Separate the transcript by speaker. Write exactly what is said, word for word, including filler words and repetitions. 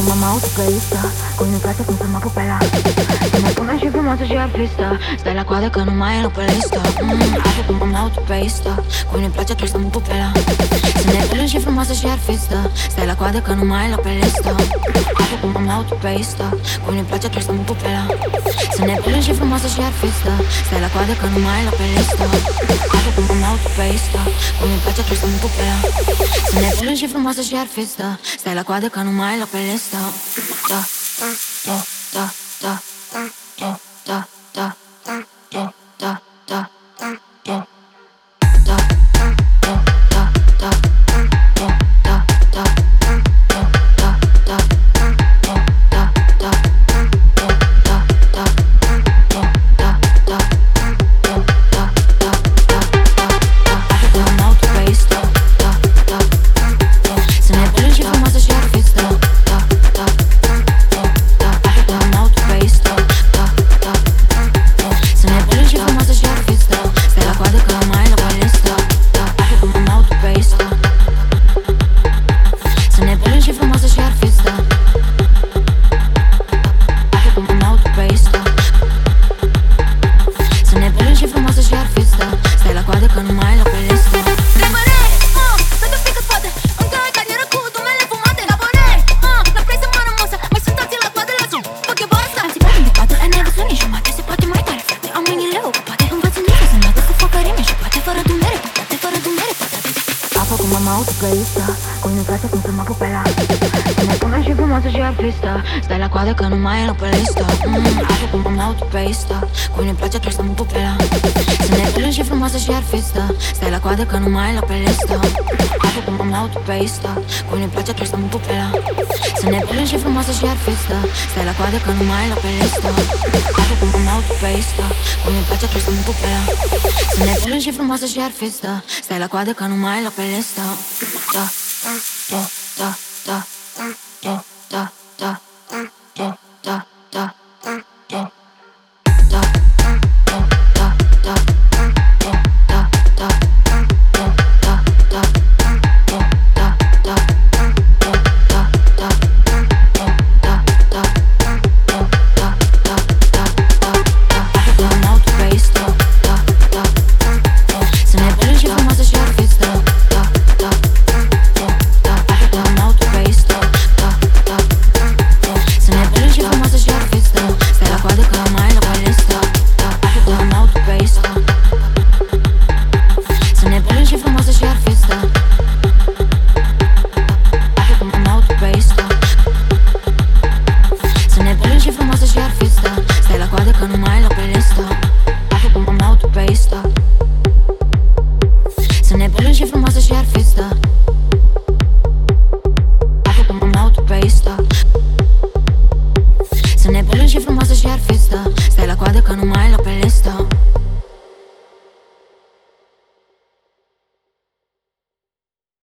Speaker 1: cum am autopeistă, cum nu-mi place cum să mă pupela. Să ne punem și frumoasă și artistă, stai la coadă că nu mai e loc pe listă. mm, Așa cum am autopeistă, cum nu-mi place tu să mă pupela. Să ne punem și frumoasă și artistă, stai la coadă că nu mai e loc pe listă. Așa cum am autopeistă, cum nu-mi place tu să mă pupela. Să ne punem și frumoasă și artistă, stai la coadă că nu mai e loc pe listă. Așa cum am autopeistă, cum nu-mi place tu să mă pupela. Să ne punem și frumoasă și artistă, stai la coadă că nu mai e loc pe listă. Da, da, da, da, da, da, da, da, da, da, da, da, da. Cum am autopeistă, cum nu-mi place cum să mă pupela. Să ne punem și frumoasă și artistă, stai la coadă că nu mai e loc pe listă. mm, Așa cum am autopeistă, cum nu-mi place tu să mă pupela. Să ne punem și frumoasă și artistă, stai la coadă că nu mai e loc pe listă. Așa cum am autopeistă, cum nu-mi place tu să mă pupela. Să ne punem și frumoasă și artistă, stai la coadă că nu mai e loc pe listă. Așa cum am autopeistă, cum nu-mi place tu să mă pupela. Să ne punem și frumoasă și artistă, stai la coadă că nu mai e loc pe listă. Da, da, da.